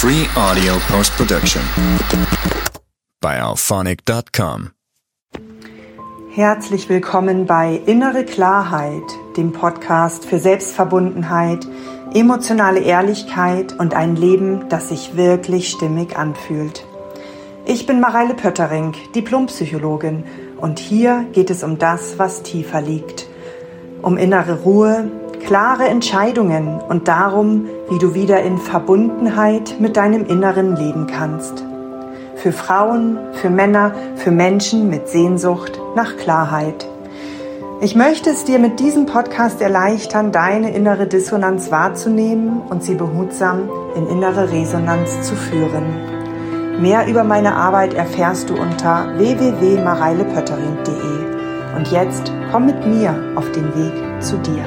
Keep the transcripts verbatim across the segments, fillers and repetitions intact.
Free Audio Post-Production bei auphonic dot com. Herzlich willkommen bei Innere Klarheit, dem Podcast für Selbstverbundenheit, emotionale Ehrlichkeit und ein Leben, das sich wirklich stimmig anfühlt. Ich bin Mareile Pöttering, Diplompsychologin, und hier geht es um das, was tiefer liegt. Um innere Ruhe, klare Entscheidungen und darum, wie du wieder in Verbundenheit mit deinem Inneren leben kannst. Für Frauen, für Männer, für Menschen mit Sehnsucht nach Klarheit. Ich möchte es dir mit diesem Podcast erleichtern, deine innere Dissonanz wahrzunehmen und sie behutsam in innere Resonanz zu führen. Mehr über meine Arbeit erfährst du unter w w w punkt mareile pöttering punkt d e. Und jetzt komm mit mir auf den Weg zu dir.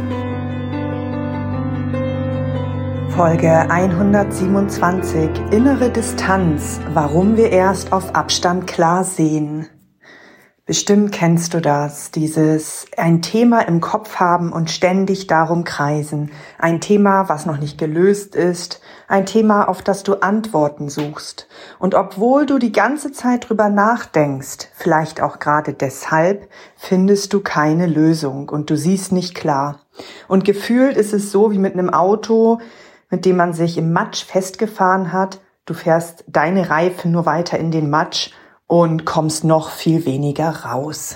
Folge hundertsiebenundzwanzig. Innere Distanz. Warum wir erst auf Abstand klar sehen. Bestimmt kennst du das, dieses ein Thema im Kopf haben und ständig darum kreisen. Ein Thema, was noch nicht gelöst ist. Ein Thema, auf das du Antworten suchst. Und obwohl du die ganze Zeit drüber nachdenkst, vielleicht auch gerade deshalb, findest du keine Lösung und du siehst nicht klar. Und gefühlt ist es so wie mit einem Auto, mit dem man sich im Matsch festgefahren hat. Du fährst deine Reifen nur weiter in den Matsch und kommst noch viel weniger raus.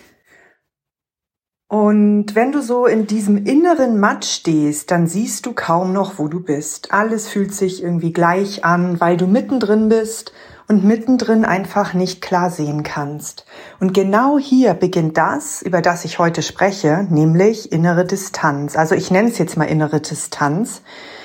Und wenn du so in diesem inneren Matsch stehst, dann siehst du kaum noch, wo du bist. Alles fühlt sich irgendwie gleich an, weil du mittendrin bist und mittendrin einfach nicht klar sehen kannst. Und genau hier beginnt das, über das ich heute spreche, nämlich innere Distanz. Also ich nenne es jetzt mal innere Distanz.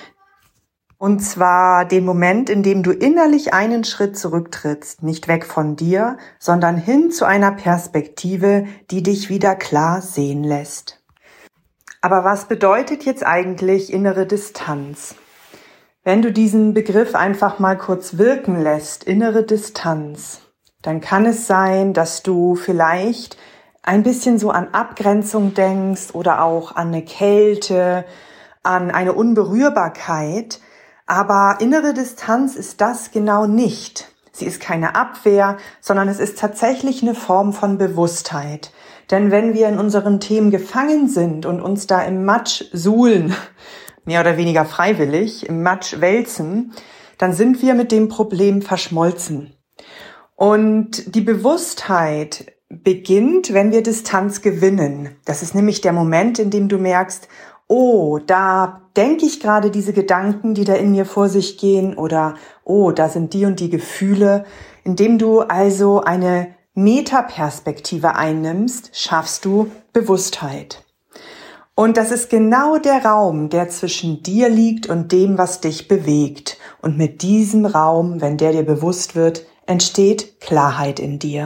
Und zwar den Moment, in dem du innerlich einen Schritt zurücktrittst, nicht weg von dir, sondern hin zu einer Perspektive, die dich wieder klar sehen lässt. Aber was bedeutet jetzt eigentlich innere Distanz? Wenn du diesen Begriff einfach mal kurz wirken lässt, innere Distanz, dann kann es sein, dass du vielleicht ein bisschen so an Abgrenzung denkst oder auch an eine Kälte, an eine Unberührbarkeit. Aber innere Distanz ist das genau nicht. Sie ist keine Abwehr, sondern es ist tatsächlich eine Form von Bewusstheit. Denn wenn wir in unseren Themen gefangen sind und uns da im Matsch suhlen, mehr oder weniger freiwillig, im Matsch wälzen, dann sind wir mit dem Problem verschmolzen. Und die Bewusstheit beginnt, wenn wir Distanz gewinnen. Das ist nämlich der Moment, in dem du merkst, oh, da denke ich gerade diese Gedanken, die da in mir vor sich gehen, oder oh, da sind die und die Gefühle. Indem du also eine Metaperspektive einnimmst, schaffst du Bewusstheit. Und das ist genau der Raum, der zwischen dir liegt und dem, was dich bewegt. Und mit diesem Raum, wenn der dir bewusst wird, entsteht Klarheit in dir.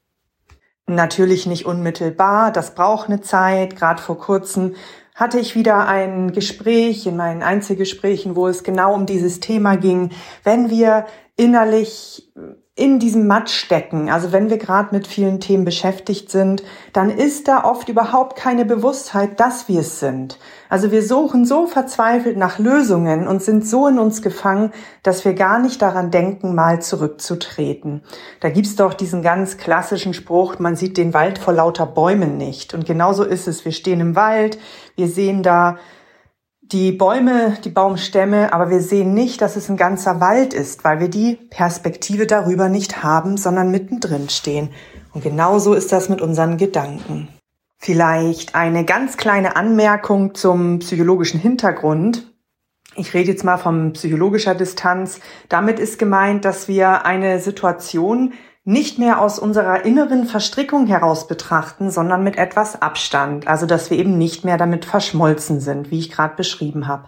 Natürlich nicht unmittelbar, das braucht eine Zeit. Gerade vor kurzem hatte ich wieder ein Gespräch in meinen Einzelgesprächen, wo es genau um dieses Thema ging. Wenn wir innerlich in diesem Matsch stecken, also wenn wir gerade mit vielen Themen beschäftigt sind, dann ist da oft überhaupt keine Bewusstheit, dass wir es sind. Also wir suchen so verzweifelt nach Lösungen und sind so in uns gefangen, dass wir gar nicht daran denken, mal zurückzutreten. Da gibt's doch diesen ganz klassischen Spruch, man sieht den Wald vor lauter Bäumen nicht. Und genauso ist es. Wir stehen im Wald, wir sehen da die Bäume, die Baumstämme, aber wir sehen nicht, dass es ein ganzer Wald ist, weil wir die Perspektive darüber nicht haben, sondern mittendrin stehen. Und genauso ist das mit unseren Gedanken. Vielleicht eine ganz kleine Anmerkung zum psychologischen Hintergrund. Ich rede jetzt mal von psychologischer Distanz. Damit ist gemeint, dass wir eine Situation nicht mehr aus unserer inneren Verstrickung heraus betrachten, sondern mit etwas Abstand. Also, dass wir eben nicht mehr damit verschmolzen sind, wie ich gerade beschrieben habe.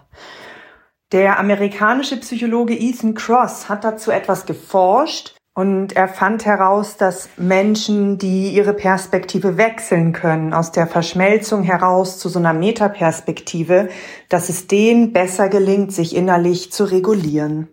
Der amerikanische Psychologe Ethan Kross hat dazu etwas geforscht und er fand heraus, dass Menschen, die ihre Perspektive wechseln können, aus der Verschmelzung heraus zu so einer Metaperspektive, dass es denen besser gelingt, sich innerlich zu regulieren.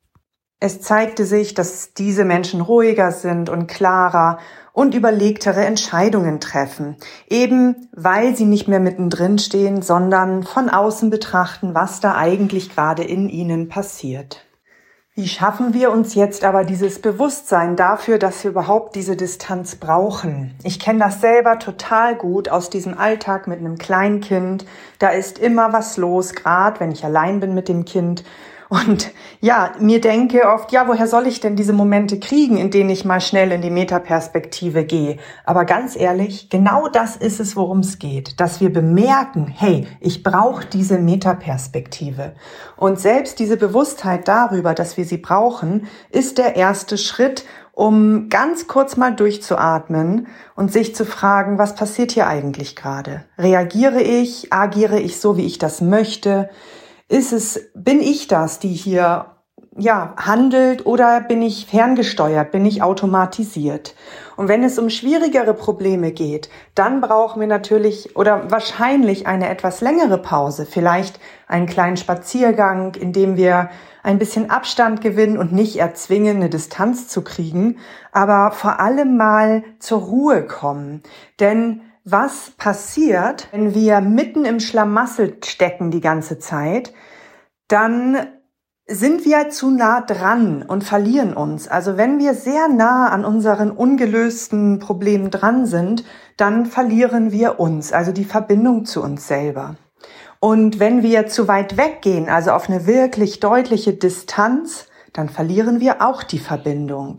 Es zeigte sich, dass diese Menschen ruhiger sind und klarer und überlegtere Entscheidungen treffen, eben weil sie nicht mehr mittendrin stehen, sondern von außen betrachten, was da eigentlich gerade in ihnen passiert. Wie schaffen wir uns jetzt aber dieses Bewusstsein dafür, dass wir überhaupt diese Distanz brauchen? Ich kenne das selber total gut aus diesem Alltag mit einem Kleinkind. Da ist immer was los, gerade wenn ich allein bin mit dem Kind. Und ja, mir denke oft, ja, woher soll ich denn diese Momente kriegen, in denen ich mal schnell in die Metaperspektive gehe? Aber ganz ehrlich, genau das ist es, worum es geht, dass wir bemerken, hey, ich brauche diese Metaperspektive. Und selbst diese Bewusstheit darüber, dass wir sie brauchen, ist der erste Schritt, um ganz kurz mal durchzuatmen und sich zu fragen, was passiert hier eigentlich gerade? Reagiere ich, agiere ich so, wie ich das möchte? Ist es, bin ich das, die hier, ja, handelt, oder bin ich ferngesteuert, bin ich automatisiert? Und wenn es um schwierigere Probleme geht, dann brauchen wir natürlich oder wahrscheinlich eine etwas längere Pause, vielleicht einen kleinen Spaziergang, in dem wir ein bisschen Abstand gewinnen und nicht erzwingen, eine Distanz zu kriegen, aber vor allem mal zur Ruhe kommen. Denn was passiert, wenn wir mitten im Schlamassel stecken die ganze Zeit? Dann sind wir zu nah dran und verlieren uns. Also wenn wir sehr nah an unseren ungelösten Problemen dran sind, dann verlieren wir uns, also die Verbindung zu uns selber. Und wenn wir zu weit weggehen, also auf eine wirklich deutliche Distanz, dann verlieren wir auch die Verbindung.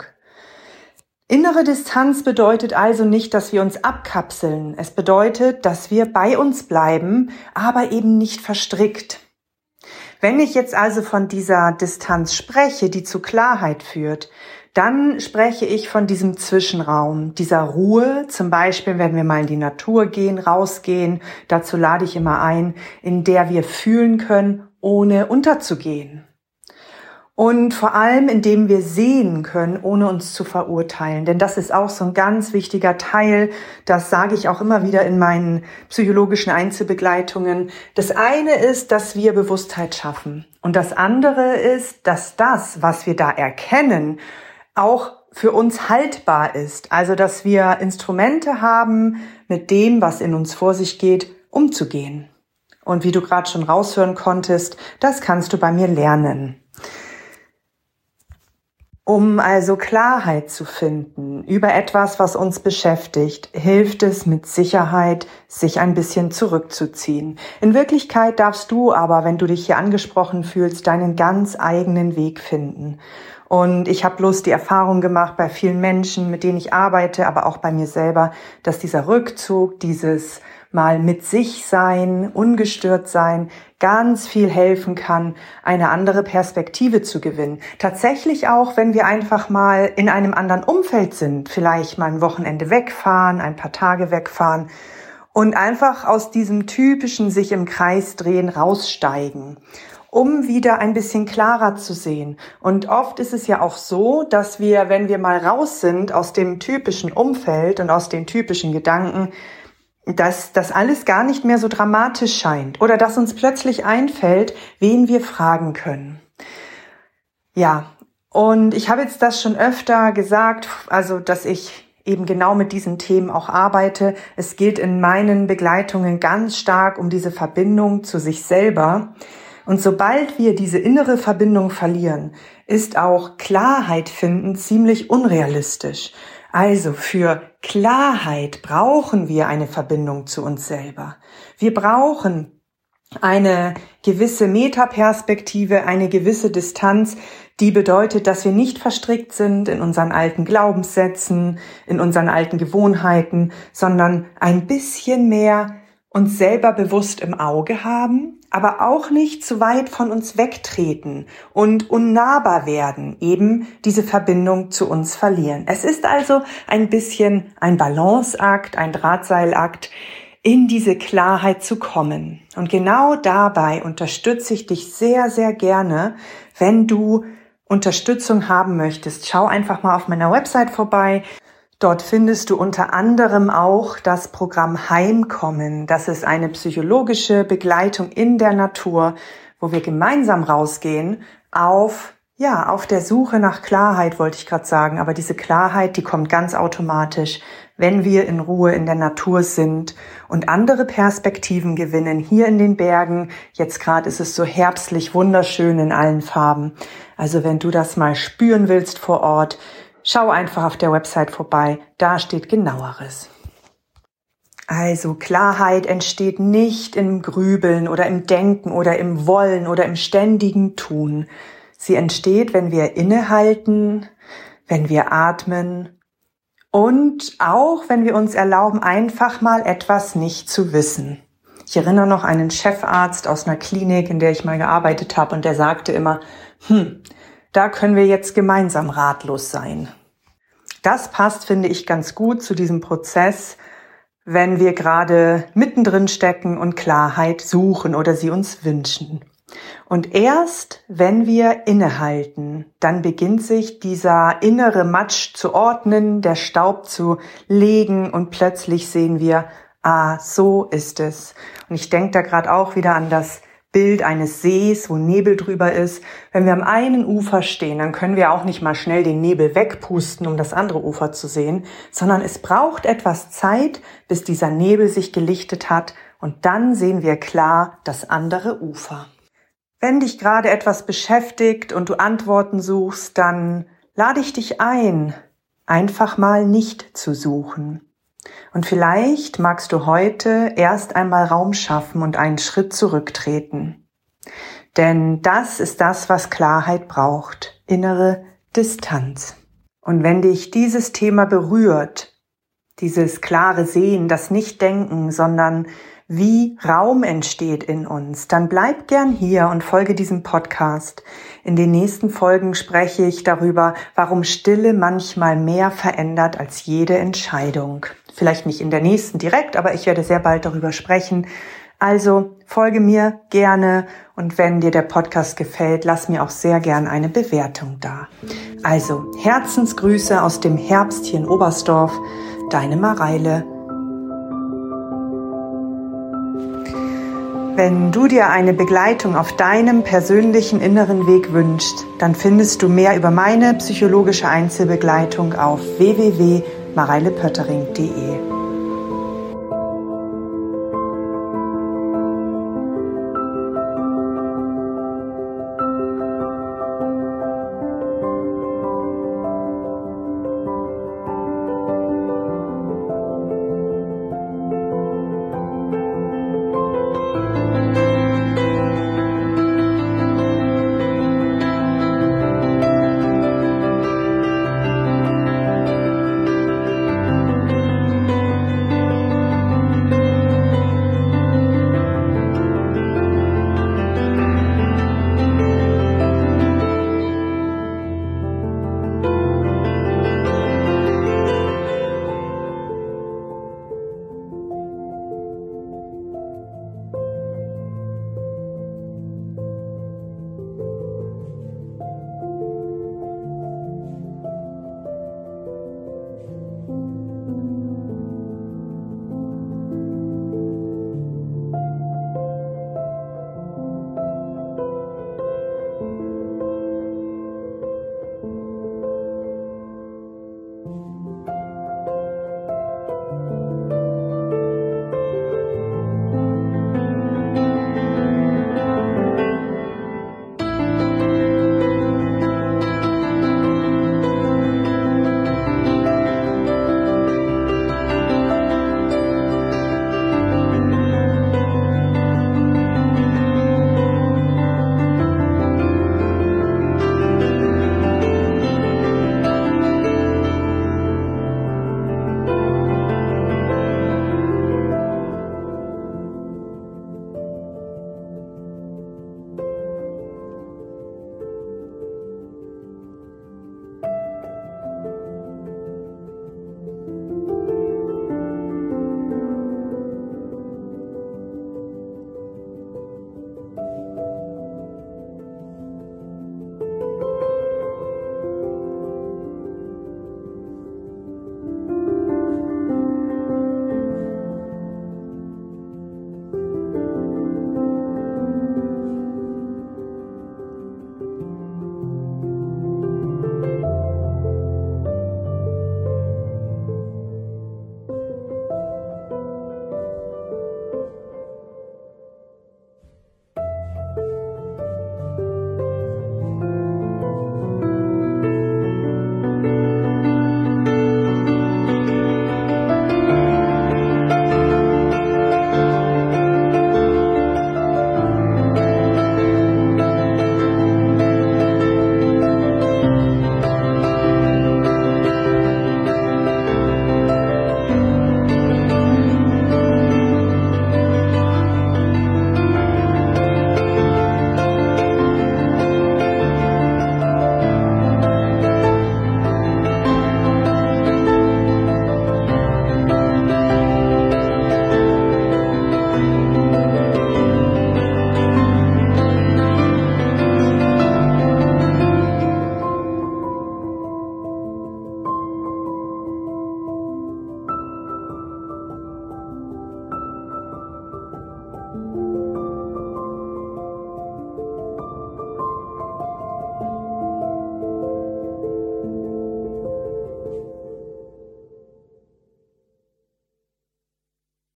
Innere Distanz bedeutet also nicht, dass wir uns abkapseln. Es bedeutet, dass wir bei uns bleiben, aber eben nicht verstrickt. Wenn ich jetzt also von dieser Distanz spreche, die zu Klarheit führt, dann spreche ich von diesem Zwischenraum, dieser Ruhe, zum Beispiel, wenn wir mal in die Natur gehen, rausgehen, dazu lade ich immer ein, in der wir fühlen können, ohne unterzugehen. Und vor allem, indem wir sehen können, ohne uns zu verurteilen. Denn das ist auch so ein ganz wichtiger Teil, das sage ich auch immer wieder in meinen psychologischen Einzelbegleitungen. Das eine ist, dass wir Bewusstheit schaffen. Und das andere ist, dass das, was wir da erkennen, auch für uns haltbar ist. Also, dass wir Instrumente haben, mit dem, was in uns vor sich geht, umzugehen. Und wie du gerade schon raushören konntest, das kannst du bei mir lernen. Um also Klarheit zu finden über etwas, was uns beschäftigt, hilft es mit Sicherheit, sich ein bisschen zurückzuziehen. In Wirklichkeit darfst du aber, wenn du dich hier angesprochen fühlst, deinen ganz eigenen Weg finden. Und ich habe bloß die Erfahrung gemacht bei vielen Menschen, mit denen ich arbeite, aber auch bei mir selber, dass dieser Rückzug, dieses mal mit sich sein, ungestört sein, ganz viel helfen kann, eine andere Perspektive zu gewinnen. Tatsächlich auch, wenn wir einfach mal in einem anderen Umfeld sind, vielleicht mal ein Wochenende wegfahren, ein paar Tage wegfahren und einfach aus diesem typischen sich im Kreis drehen raussteigen, um wieder ein bisschen klarer zu sehen. Und oft ist es ja auch so, dass wir, wenn wir mal raus sind aus dem typischen Umfeld und aus den typischen Gedanken, dass das alles gar nicht mehr so dramatisch scheint oder dass uns plötzlich einfällt, wen wir fragen können. Ja, und ich habe jetzt das schon öfter gesagt, also dass ich eben genau mit diesen Themen auch arbeite. Es geht in meinen Begleitungen ganz stark um diese Verbindung zu sich selber. Und sobald wir diese innere Verbindung verlieren, ist auch Klarheit finden ziemlich unrealistisch. Also für Klarheit brauchen wir eine Verbindung zu uns selber. Wir brauchen eine gewisse Metaperspektive, eine gewisse Distanz, die bedeutet, dass wir nicht verstrickt sind in unseren alten Glaubenssätzen, in unseren alten Gewohnheiten, sondern ein bisschen mehr uns selber bewusst im Auge haben, aber auch nicht zu weit von uns wegtreten und unnahbar werden, eben diese Verbindung zu uns verlieren. Es ist also ein bisschen ein Balanceakt, ein Drahtseilakt, in diese Klarheit zu kommen. Und genau dabei unterstütze ich dich sehr, sehr gerne, wenn du Unterstützung haben möchtest. Schau einfach mal auf meiner Website vorbei. Dort findest du unter anderem auch das Programm Heimkommen. Das ist eine psychologische Begleitung in der Natur, wo wir gemeinsam rausgehen auf Ja, auf der Suche nach Klarheit wollte ich gerade sagen, aber diese Klarheit, die kommt ganz automatisch, wenn wir in Ruhe in der Natur sind und andere Perspektiven gewinnen, hier in den Bergen. Jetzt gerade ist es so herbstlich wunderschön in allen Farben. Also wenn du das mal spüren willst vor Ort, schau einfach auf der Website vorbei, da steht Genaueres. Also Klarheit entsteht nicht im Grübeln oder im Denken oder im Wollen oder im ständigen Tun. Sie entsteht, wenn wir innehalten, wenn wir atmen und auch, wenn wir uns erlauben, einfach mal etwas nicht zu wissen. Ich erinnere noch einen Chefarzt aus einer Klinik, in der ich mal gearbeitet habe, und der sagte immer, hm, da können wir jetzt gemeinsam ratlos sein. Das passt, finde ich, ganz gut zu diesem Prozess, wenn wir gerade mittendrin stecken und Klarheit suchen oder sie uns wünschen. Und erst, wenn wir innehalten, dann beginnt sich dieser innere Matsch zu ordnen, der Staub zu legen und plötzlich sehen wir, ah, so ist es. Und ich denke da gerade auch wieder an das Bild eines Sees, wo Nebel drüber ist. Wenn wir am einen Ufer stehen, dann können wir auch nicht mal schnell den Nebel wegpusten, um das andere Ufer zu sehen, sondern es braucht etwas Zeit, bis dieser Nebel sich gelichtet hat und dann sehen wir klar das andere Ufer. Wenn dich gerade etwas beschäftigt und du Antworten suchst, dann lade ich dich ein, einfach mal nicht zu suchen. Und vielleicht magst du heute erst einmal Raum schaffen und einen Schritt zurücktreten. Denn das ist das, was Klarheit braucht, innere Distanz. Und wenn dich dieses Thema berührt, dieses klare Sehen, das Nicht-Denken, sondern wie Raum entsteht in uns, dann bleib gern hier und folge diesem Podcast. In den nächsten Folgen spreche ich darüber, warum Stille manchmal mehr verändert als jede Entscheidung. Vielleicht nicht in der nächsten direkt, aber ich werde sehr bald darüber sprechen. Also folge mir gerne und wenn dir der Podcast gefällt, lass mir auch sehr gern eine Bewertung da. Also Herzensgrüße aus dem Herbst hier in Oberstdorf, deine Mareile. Wenn du dir eine Begleitung auf deinem persönlichen inneren Weg wünschst, dann findest du mehr über meine psychologische Einzelbegleitung auf w w w punkt mareile pöttering punkt d e.